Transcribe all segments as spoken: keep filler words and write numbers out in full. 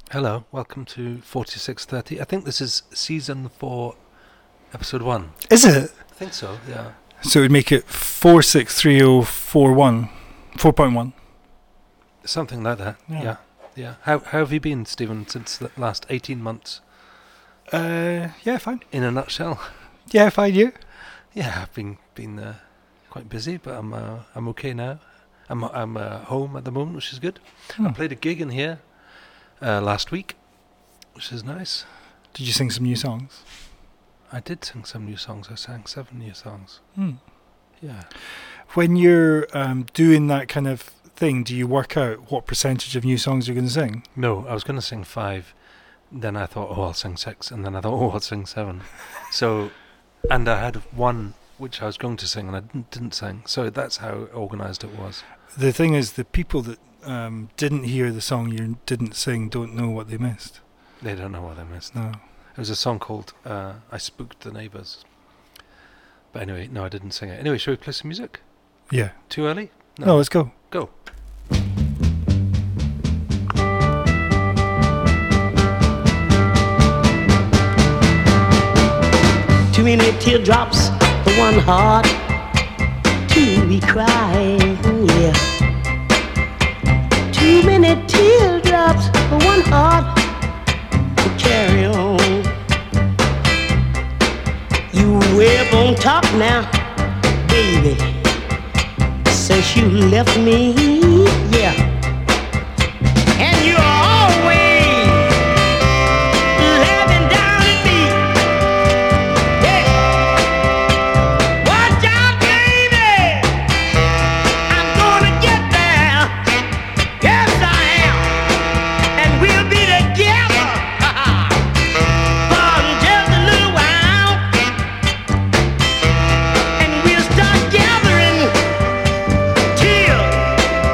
Hello, welcome to forty-six thirty. I think this is season four, episode one. Is it? I think so, yeah. So it would make it four six three oh four one, four point one. Something like that, Yeah. yeah. yeah. How, how have you been, Stephen, since the last eighteen months, Uh, yeah, fine. in a nutshell? Yeah, fine. You? Yeah, I've been been uh, quite busy, but I'm uh, I'm okay now. I'm I'm uh, home at the moment, which is good. Hmm. I played a gig in here uh, last week, which is nice. Did you sing some new songs? I did sing some new songs. I sang seven new songs. Hmm. Yeah. When you're um, doing that kind of thing, do you work out what percentage of new songs you're going to sing? No, I was going to sing five. Then I thought, oh, I'll sing six. And then I thought, oh, I'll sing seven. So, and I had one which I was going to sing and I didn't, didn't sing. So that's how organised it was. The thing is, the people that um, didn't hear the song you didn't sing don't know what they missed. They don't know what I missed. No. It was a song called uh, I Spooked the Neighbours. But anyway, no, I didn't sing it. Anyway, shall we play some music? Yeah. Too early? No, let's go. Go. Too many teardrops for one heart to be crying, yeah. Too many teardrops for one heart to carry on. You way up on top now, baby, since you left me, yeah. And you're always laughing down at me. Hey, watch out, baby. I'm gonna get there. Yes, I am. And we'll be together for just a little while. And we'll start gathering tears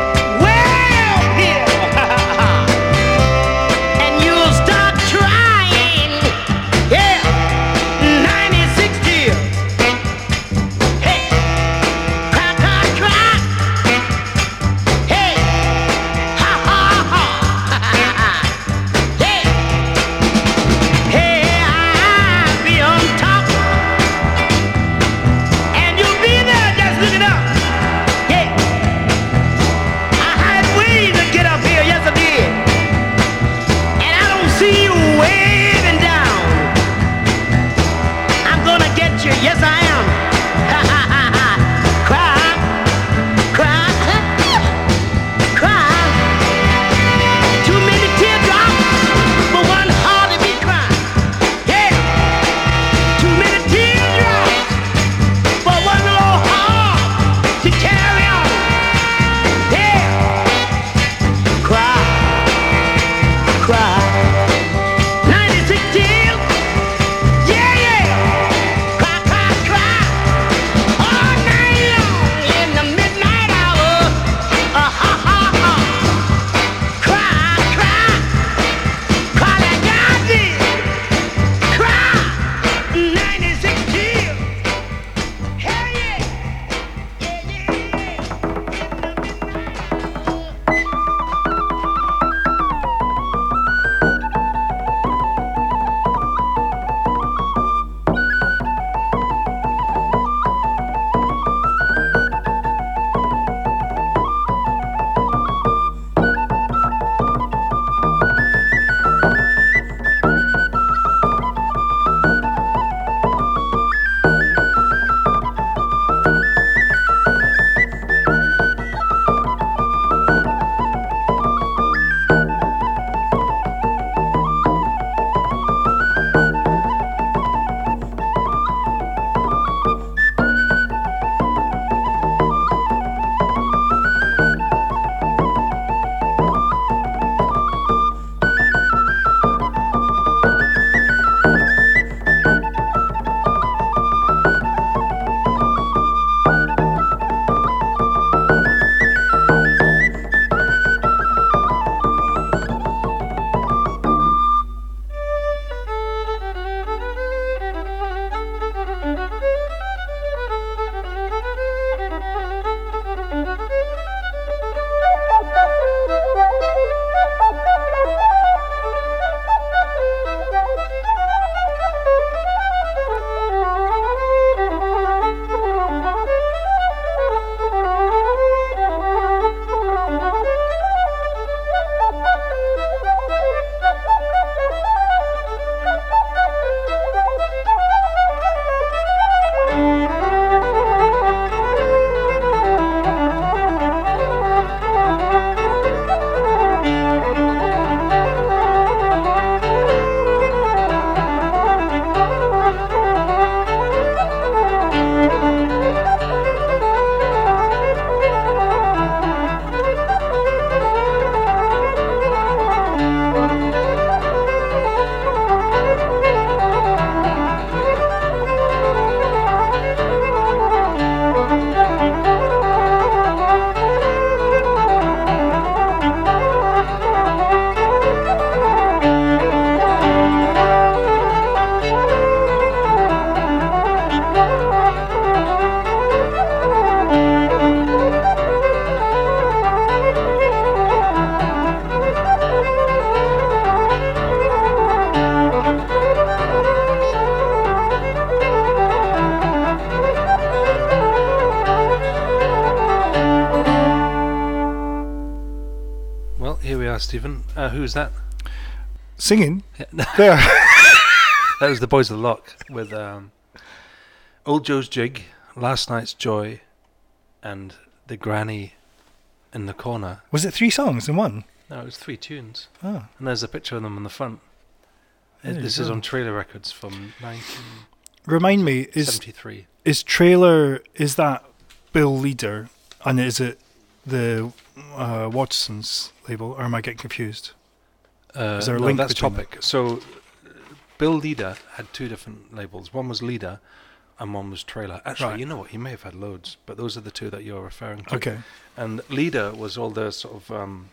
are, Stephen. Uh, who's that? Singing Yeah, there. that was the Boys of the Lock with um, Old Joe's Jig, Last Night's Joy, and The Granny in the Corner. Was it three songs in one? No, it was three tunes. Oh, And there's a picture of them on the front. There Uh, you this is go. on Trailer Records from nineteen remind me, is seventy-three. is Trailer, is that Bill Leader, and is it the uh, Watson's label, or am I getting confused? Uh, Is there a no, link that's between them? Topic. So, uh, Bill Leader had two different labels. One was Leader, and one was Trailer. Actually, Right. you know what? He may have had loads, but those are the two that you're referring to. Okay. And Leader was all the sort of um,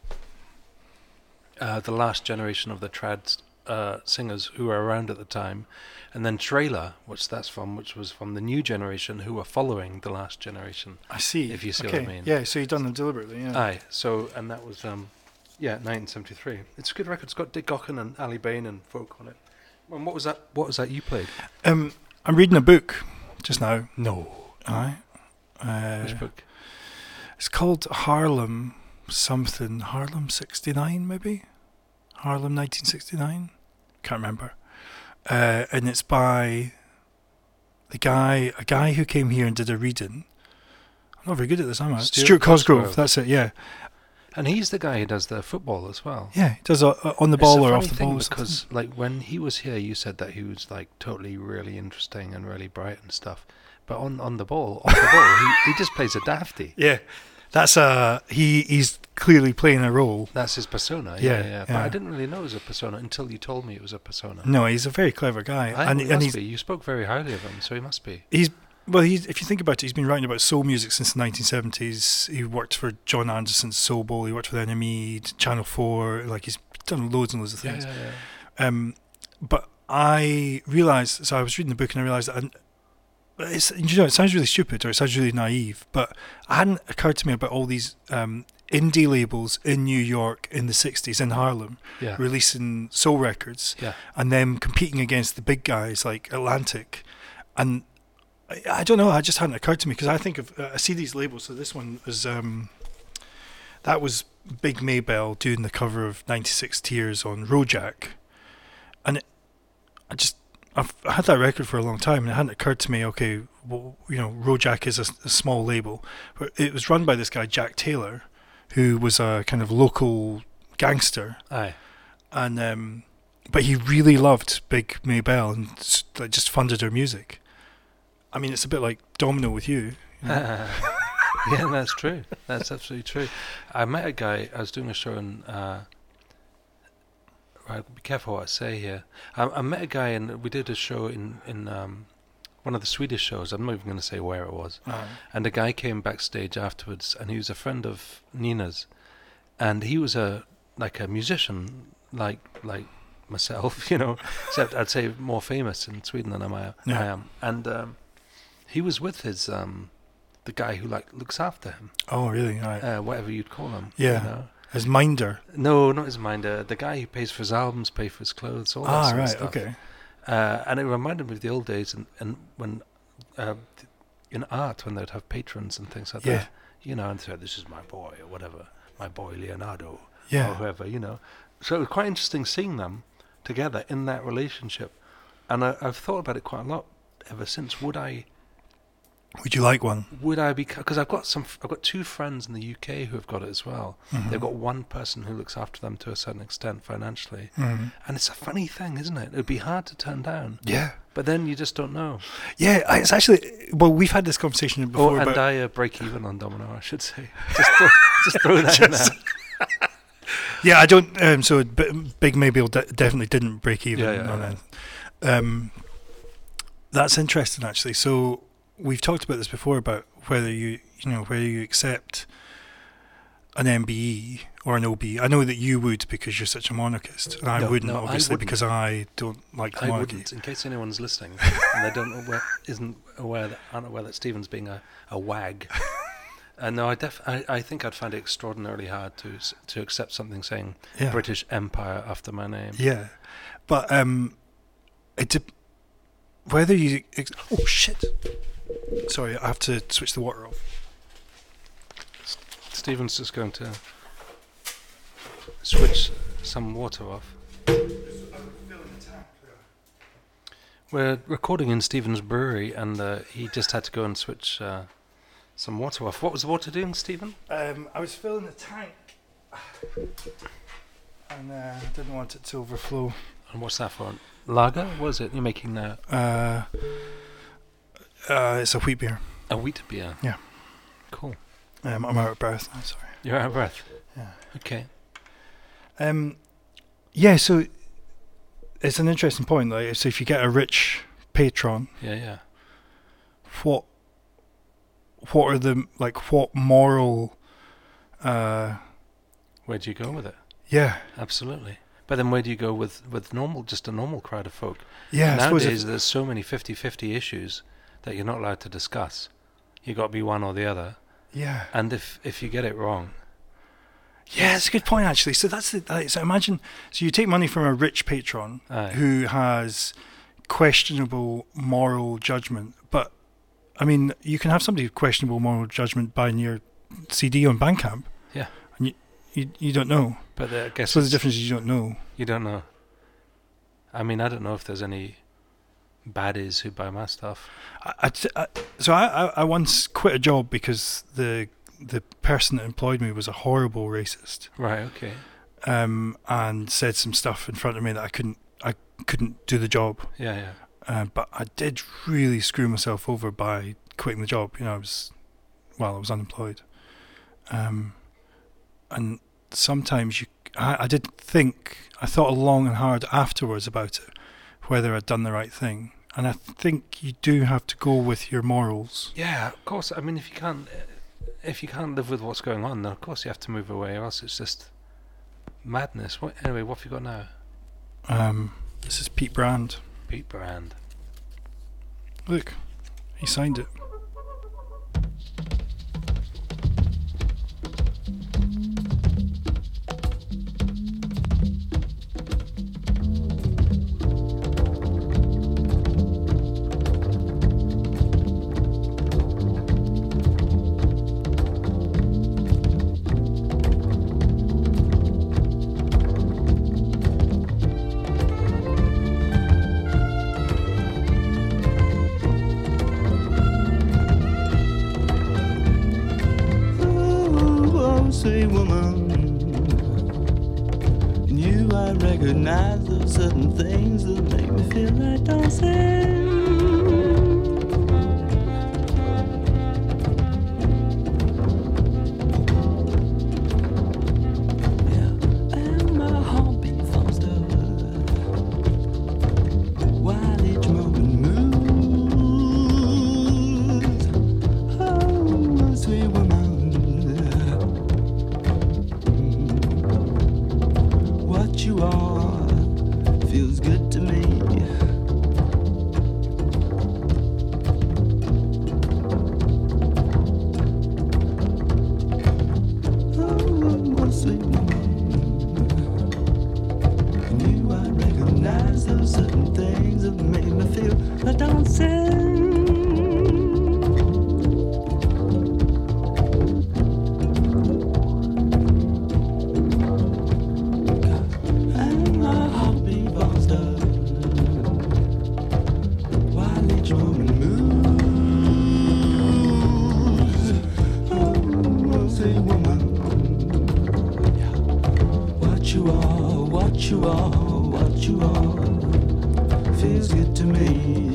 uh, the last generation of the trad uh, singers who were around at the time, and then Trailer, which that's from, which was from the new generation who were following the last generation. I see. If you see okay. what I mean. Yeah, so you've done them deliberately, yeah. Aye. So, and that was um, yeah, nineteen seventy-three. It's a good record. It's got Dick Gaughan and Ali Bain and folk on it. And what was that? What was that you played? Um, I'm reading a book just now. No. Aye. Uh, Which book? It's called Harlem something. Harlem sixty-nine, maybe? Harlem nineteen sixty-nine? Can't remember. Uh, and it's by the guy, a guy who came here and did a reading. I'm not very good at this, am I? Stuart Stuart Cosgrove, Cosgrove. that's it, yeah. And he's the guy who does the football as well. Yeah, he does uh, uh, on the It's ball a or funny off the thing ball. or because, something. like, when he was here, you said that he was like totally really interesting and really bright and stuff. But on, on the ball, off the ball, he, he just plays a dafty. Yeah, that's uh, he, he's clearly playing a role. That's his persona. Yeah, Yeah, yeah. But yeah. I didn't really know it was a persona until you told me it was a persona. No, he's a very clever guy. I, and he and must he's, be. You spoke very highly of him, so he must be. he's well, he's if you think about it, he's been writing about soul music since the nineteen seventies. He worked for John Anderson's Soul Bowl. He worked for the N M E, Channel Four. Like he's done loads and loads of Yeah, things. yeah, yeah. Um, but I realised, so I was reading the book and I realised that, and it's, you know, it sounds really stupid or it sounds really naive, but it hadn't occurred to me about all these um, indie labels in New York in the sixties, in Harlem, Yeah. releasing soul records Yeah. and then competing against the big guys like Atlantic. And I, I don't know, it just hadn't occurred to me because I think of, uh, I see these labels. So this one was, um, that was Big Maybell doing the cover of ninety-six Tears on Rojack. And it, I just, I've I had that record for a long time and it hadn't occurred to me, okay, well, you know, Rojack is a, a small label. But it was run by this guy, Jack Taylor, who was a kind of local gangster. Aye. And um, but he really loved Big Maybell and s- like, just funded her music. I mean, it's a bit like Domino with you. you know. Yeah, that's true. That's absolutely true. I met a guy. I was doing a show in. Uh, right, be careful what I say here. I, I met a guy, and we did a show in in um, one of the Swedish shows. I'm not even going to say where it was. Uh, And a guy came backstage afterwards, and he was a friend of Nina's, and he was a like a musician, like like myself, you know, except I'd say more famous in Sweden than I, Yeah. I am. And um, he was with his um, the guy who like looks after him, oh, really? Right. uh, whatever you'd call him. Yeah. You know? As Minder. No, not his minder. The guy who pays for his albums, pays for his clothes, all that Ah, sort of right. stuff. Okay. Uh, and it reminded me of the old days, and, and when uh, th- in art, when they'd have patrons and things like Yeah. that, you know, and say, "This is my boy," or whatever, my boy Leonardo, or Yeah. whoever, you know. So it was quite interesting seeing them together in that relationship, and I, I've thought about it quite a lot ever since. Would I? Would you like one? Would I be? Because I've got some. f- I've got two friends in the U K who have got it as well. Mhm. They've got one person who looks after them to a certain extent financially, Mhm. and it's a funny thing, isn't it? It'd be hard to turn down, Yeah. but then you just don't know. Yeah. I- It's actually, well, we've had this conversation before Oh, and about. I uh, break even on Domino, I should say. Just throw, just throw that in Just- there. Yeah, I don't. Um, so B- Big Maybell de- definitely didn't break even Yeah, yeah, on yeah. it. Um, that's interesting, actually. So we've talked about this before about whether you, you know, whether you accept an M B E or an O B. I know that you would because you're such a monarchist, and I No, wouldn't, no, I obviously, wouldn't. because I don't like the I monarchy. wouldn't, in case anyone's listening and they don't know where, isn't aware that aren't aware that Stephen's being a, a wag. Uh, no, I, def- I I think I'd find it extraordinarily hard to s- to accept something saying Yeah. British Empire after my name. Yeah, but um, it de- whether you ex- oh shit, sorry, I have to switch the water off. Stephen's just going to switch some water off. We're recording in Stephen's brewery, and uh, he just had to go and switch uh, some water off. What was the water doing, Stephen? Um, I was filling the tank, and uh, didn't want it to overflow. And what's that for? Lager? What is it you're making now? Uh, uh, it's a wheat beer. A wheat beer? Yeah. Cool. Um, I'm out of breath now, sorry. You're out of breath? Yeah. Okay. Um, yeah, so it's an interesting point. Like, so if you get a rich patron, Yeah, yeah. what what are the like what moral? Uh, Where do you go with it? yeah, Absolutely. But then where do you go with, with normal, just a normal crowd of folk? yeah. I suppose Nowadays, if, there's so many fifty-fifty issues that you're not allowed to discuss. You got to be one or the other. yeah, And if, if you get it wrong, yeah. That's a good point actually. So that's the like, so imagine so you take money from a rich patron Aye. who has questionable moral judgment, but I mean you can have somebody with questionable moral judgment buying your C D on Bandcamp. Yeah. And you you, you don't know. but uh, I guess So the it's- difference is you don't know. you don't know. I mean, I don't know if there's any baddies who buy my stuff. I, I t- I- so I, I, I once quit a job because the the person that employed me was a horrible racist, Right, okay. um, and said some stuff in front of me that I couldn't I couldn't do the job. Yeah, yeah. Uh, but I did really screw myself over by quitting the job. You know, I was well, I was unemployed, um, and sometimes you I, I did think I thought long and hard afterwards about it, whether I'd done the right thing. And I think you do have to go with your morals. Yeah, of course. I mean, if you can't, if you can't live with what's going on, then of course you have to move away, or else it's just madness. What, anyway, what have you got now? Um, this is Pete Brand. Pete Brand. Look, he signed it. Oh, say woman, in you I recognize those certain things that make me feel like dancing. Yeah, and my heart beats faster while each moment moves. Oh, sweet woman. What you are feels good to me. Oh, sweet woman. In you I recognize those certain things that make me feel like dancing. And my heart beat faster while each moment moves. Oh, say woman, what you are, what you are, what you are feels good to me.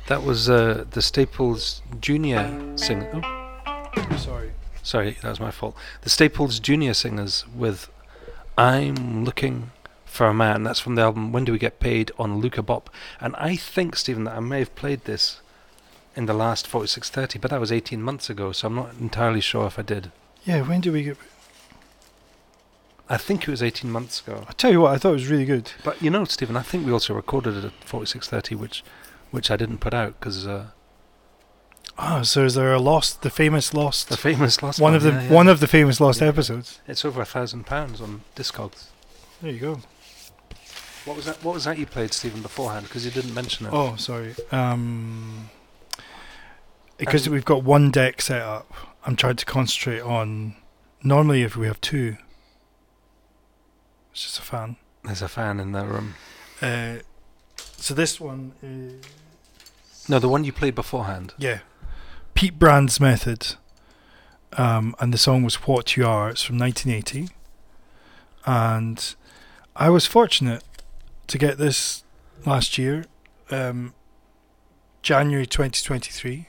That was uh, the Staples Junior singer. Oh, Sorry. sorry, that was my fault. The Staples Junior Singers with I'm Looking for a Man. That's from the album When Do We Get Paid on Luca Bop. And I think, Stephen, that I may have played this in the last forty-six thirty, but that was eighteen months ago, so I'm not entirely sure if I did. Yeah, when do we get... I think it was eighteen months ago. I tell you what, I thought it was really good. But you know, Stephen, I think we also recorded it at forty-six thirty, which which I didn't put out because uh, Oh, so is there a lost, the famous lost... the famous last one of the yeah, yeah. one of the famous lost Yeah. episodes. It's over a thousand pounds on Discogs. There you go. What was that? What was that you played, Stephen, beforehand? Because you didn't mention it. Oh, sorry. Um, because Um, we've got one deck set up, I'm trying to concentrate on... Normally if we have two... It's just a fan. There's a fan in that room. Uh, so this one is... No, the one you played beforehand. Yeah. Pete Brand's Method. Um, and the song was What You Are. It's from nineteen eighty. And I was fortunate to get this last year, um, January twenty twenty-three,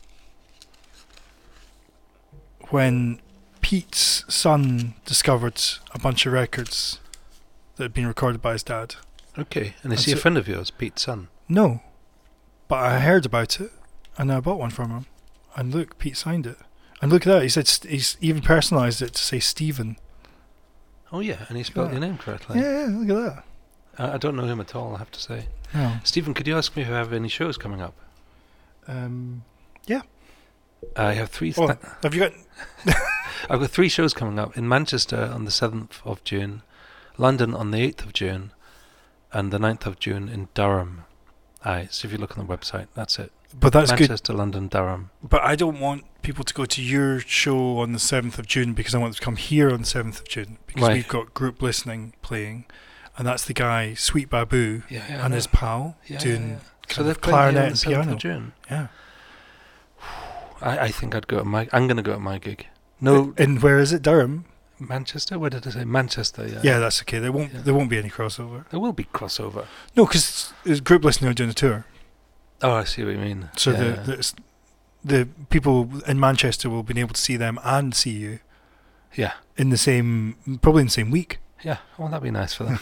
when Pete's son discovered a bunch of records that had been recorded by his dad. Okay, and is And he a so- friend of yours, Pete's son? No, but I heard about it, and I bought one from him. And look, Pete signed it. And look at that, he said st- he's even personalised it to say Stephen. Oh yeah, and he spelled Yeah. your name correctly. Yeah, yeah, look at that. I, I don't know him at all, I have to say. No. Stephen, could you ask me if I have any shows coming up? Um, I have three. oh, Th- have you got... I've got three shows coming up in Manchester on the seventh of June, London on the eighth of June, and the ninth of June in Durham. Aye, so if you look on the website, that's it. But that's good. Manchester, London, Durham. But I don't want people to go to your show on the seventh of June because I want them to come here on the seventh of June because Right. we've got group listening playing, and that's the guy Sweet Babu Yeah, yeah. and I his know. pal yeah, doing yeah. kind So of they're playing here on clarinet the and seventh piano. of June. Yeah. I, I think I'd go to my. I'm going to go to my gig. No, And where is it? Durham. Manchester. Where did I say Manchester? Yeah. Yeah, that's okay. There won't Yeah. there won't be any crossover. There will be crossover. No, because group listening are doing a tour, Oh, I see what you mean. so yeah, the, yeah. the s- the people in Manchester will be able to see them and see you yeah, in the same, probably in the same week. yeah. Well, that'd be nice for them.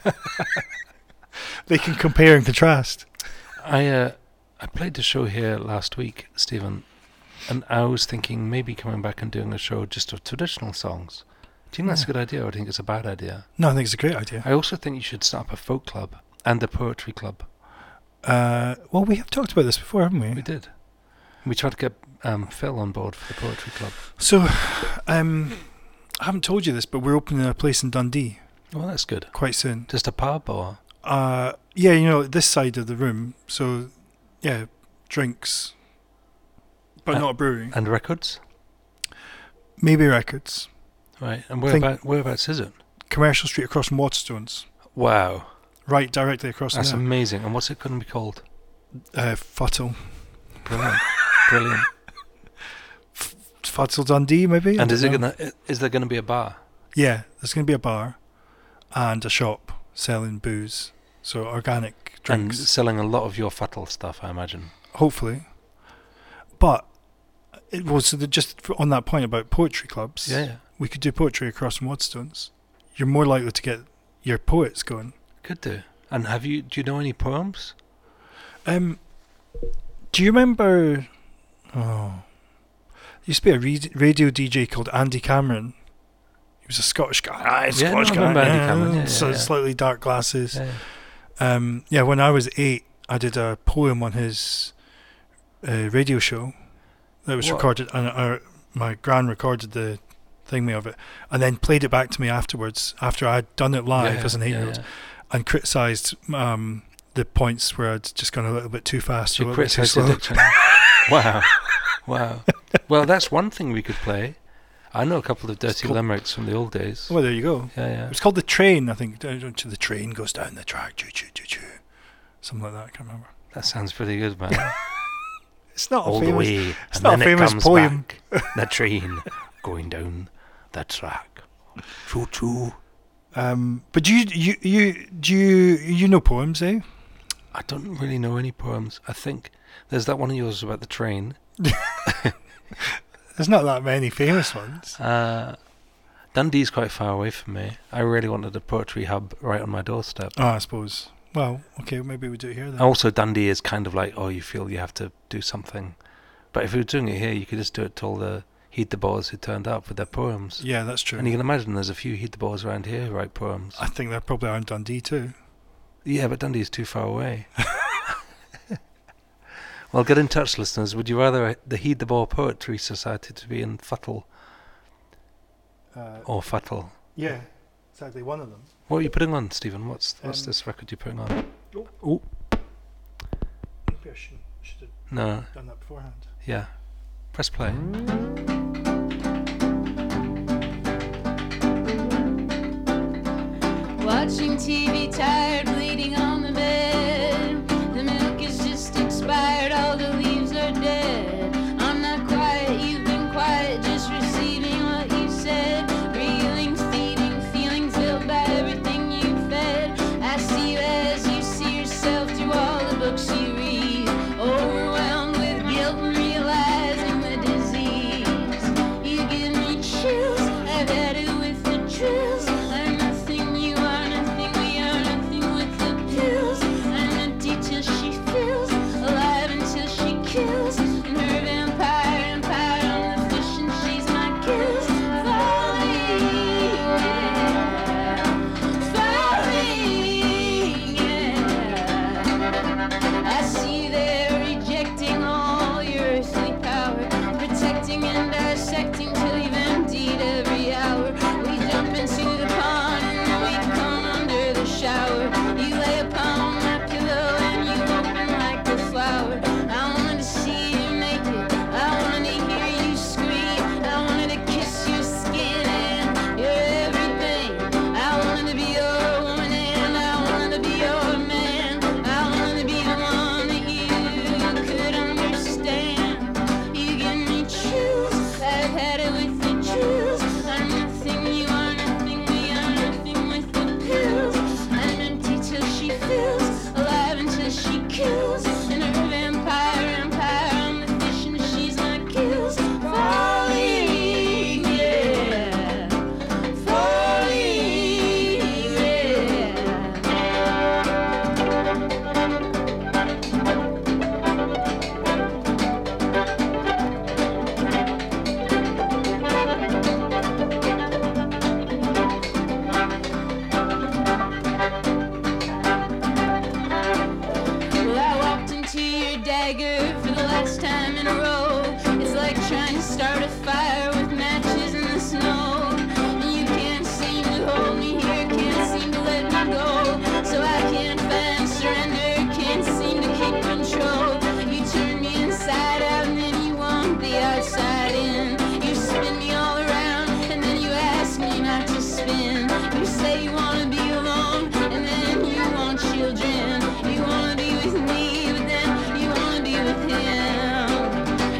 They can compare and contrast. I uh, I played the show here last week, Stephen, and I was thinking maybe coming back and doing a show just of traditional songs. Do you think that's a Yeah. good idea, or do you think it's a bad idea? No, I think it's a great idea. I also think you should start up a folk club and a poetry club. Uh, well, we have talked about this before, haven't we? We did. We tried to get um, Phil on board for the poetry club. So, um, I haven't told you this, but we're opening a place in Dundee Well, that's good. quite soon. Just a pub, or Uh, yeah, you know, this side of the room. So, yeah, drinks, but Uh, not a brewery. and records, Maybe records. right? And Think- whereabout, whereabouts is it? Commercial Street across from Waterstones. Wow, Right, directly across that's from amazing. And what's it going to be called? there. Uh, Futtle. Brilliant, brilliant. Futtle Dundee, maybe? I And is it don't know. gonna? Is there going to be a bar? Yeah, there's going to be a bar and a shop selling booze. So, organic And drinks. selling a lot of your Futtle stuff, I imagine. Hopefully. But it was so that just for- on that point about poetry clubs. Yeah, yeah. We could do poetry across from Waterstones. You're more likely to get your poets going. Could do. And have you? Do you know any poems? Um, do you remember? Oh, there used to be a re- radio D J called Andy Cameron. He was a Scottish guy. Ah, Yeah, Scottish no, I guy. remember Andy Cameron, yeah, so yeah, yeah. slightly dark glasses. Yeah. Um, yeah, when I was eight, I did a poem on his uh, radio show that was What? recorded, and uh, my gran recorded the thing of it, and then played it back to me afterwards after I'd done it live Yeah, as an eight-year-old, yeah, and criticised um, the points where I'd just gone a little bit too fast or a You little bit too criticised your slow. diction. Wow, wow. Well, that's one thing we could play. I know a couple of dirty called- limericks from the old days. Well, there you go. Yeah, yeah. It's called The Train, I think. The train goes down the track, choo choo choo choo, something like that. I can't remember. That sounds pretty good, man. It's not All a the famous. way, it's and not a then famous it comes poem. back. The train going down the track. Choo choo. Um, but do you you you do you you know poems, eh? I don't really know any poems. I think There's that one of yours about the train. There's not that many famous ones. Uh, Dundee's quite far away from me. I really wanted a poetry hub right on my doorstep. Oh, I suppose. Well, okay, maybe we do it here then. Also, Dundee is kind of like, oh, you feel you have to do something. But if you were doing it here, you could just do it to all the Heed the Boys who turned up with their poems. Yeah, that's true. And you can imagine there's a few Heed the Boys around here who write poems. I think they're probably around Dundee too. Yeah, but Dundee's too far away. Well, get in touch, listeners. Would you rather the Heed the Ball Poetry Society to be in Futtle Uh, or Futtle? yeah, exactly one of them. What are you putting on, Stephen? What's what's Um, this record you're putting on? Oh. Oh, Maybe I should, should have no. done that beforehand. Yeah. Press play. Watching T V, tired, bleeding on the bed. The milk is just expired, all the leaves are dead. I'm not quiet, you've been quiet, just receiving what you said. Reeling, feeding, feeling filled by everything you fed. I see you as you see yourself through all the books you read. Overwhelmed with guilt and realizing the disease. You give me chills, I've had it with the drills. I'm nothing, you are nothing, we are nothing with the pills. I'm empty till she feels, alive until she kills. And her vampire empire on the fish and she's my kills. Falling, yeah. Falling, yeah. I see they're rejecting all your earthly power, protecting and dissecting till you've emptied every hour. We jump into the pond and then we come under the shower. You lay upon my pillow and you open like a flower. I wanted to see you naked, I wanted to hear you scream, I wanted to kiss your skin and your everything. I wanted to be your woman and I wanted to be your man. I wanted to be the one that you could understand. You give me chills, I've had it with the chills. I'm nothing, you are nothing, we are nothing with the pills. I'm empty till she feels, alive until she kills. And her vampire empire on the fish and she's my kills. Falling, yeah. Falling, yeah. Well, I walked into your dagger for the last time in a row. It's like trying to start a fire with matches in the snow. And you can't seem to hold me here, can't seem to let me go. So I can't find surrender, can't seem to keep control. You turn me inside out and then you want the outside in. You spin me all around and then you ask me not to spin. You say you want to be alone and then you want children. You want to be with me but then you want to be with him.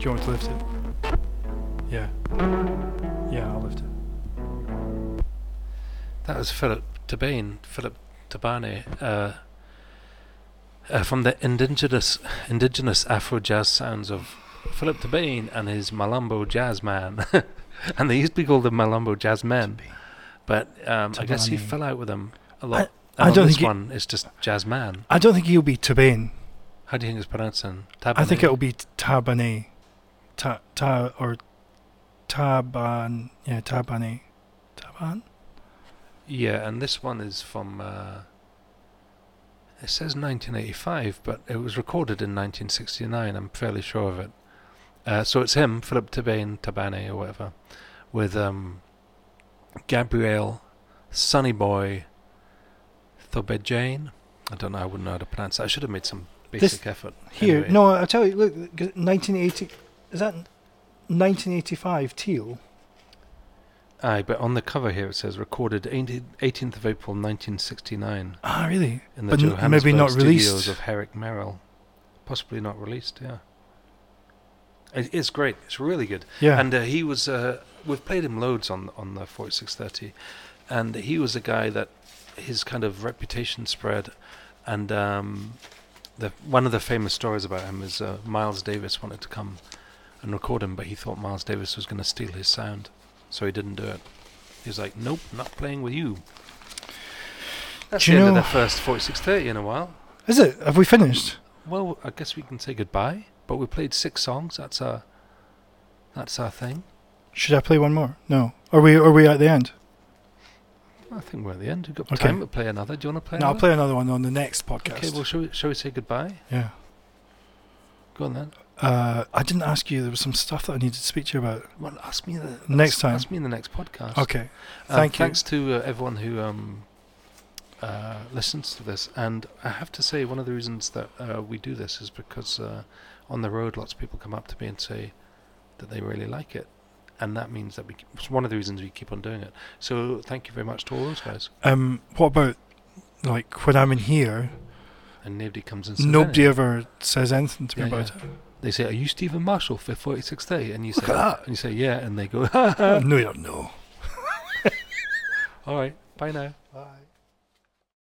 you want me to lift it? Yeah. Yeah, I'll lift it. That was Philip Tabane, Philip Tabane, uh, uh, from the indigenous indigenous Afro jazz sounds of Philip Tabane and his Malumbo Jazz Man. And they used to be called the Malumbo Jazz Men. But um, I guess he Tabane. fell out with them a lot. I And on don't this think he- one, it's just Jazz Man. I don't think he'll be Tabane. How do you think it's pronounced then? Tabane? I think it'll be Tabane. Ta, ta, or Taban. Yeah, Tabane. Taban? Yeah, and this one is from, uh, it says nineteen eighty-five, but it was recorded in nineteen sixty-nine, I'm fairly sure of it. Uh, so it's him, Philip Tabane, Tabane or whatever, with um, Gabriel, Sonny Boy, Thobejane. I don't know, I wouldn't know how to pronounce that. I should have made some basic This- effort. Here, Anyway. no, I'll tell you, look, nineteen eighty. Is that nineteen eighty-five teal? Aye, but on the cover here it says recorded eighteenth of April nineteen sixty-nine Ah, really? in the But n- Johannesburg maybe not studios released. of Herrick Merrill. Possibly not released, yeah. It, it's great. It's really good. Yeah. And uh, he was, uh, we've played him loads on on the forty-six thirty, and he was a guy that his kind of reputation spread, and um, the one of the famous stories about him is uh, Miles Davis wanted to come and record him, but he thought Miles Davis was going to steal his sound, so he didn't do it. He was like, nope, not playing with you. That's Do the you end of know- the first forty-six thirty in a while. Is it? Have we finished? Well, I guess we can say goodbye, but we played six songs, that's our, that's our thing. Should I play one more? No. Are we? Are we at the end? I think we're at the end. We've got Okay. time to play another. Do you want to play No, I'll another? play another one on the next podcast. Okay, well, shall we, shall we say goodbye? yeah. Go on then. Uh, I didn't ask you. There was some stuff that I needed to speak to you about. Well, ask me the Next ask, time. Ask me in the next podcast. Okay. Um, Thank you. Thanks to uh, everyone who um, uh, listens to this. And I have to say, one of the reasons that uh, we do this is because uh, on the road, lots of people come up to me and say that they really like it. And that means that we. Keep, it's one of the reasons we keep on doing it. So thank you very much to all those guys. Um, what about like when I'm in here? And nobody comes and says Nobody anything. ever says anything to me Yeah, about They say, "Are you Stephen Marshall for forty-six thirty?" And you Look say, at that. "And you say, yeah," and they go, it. no, you don't know. "All right, bye now." Bye.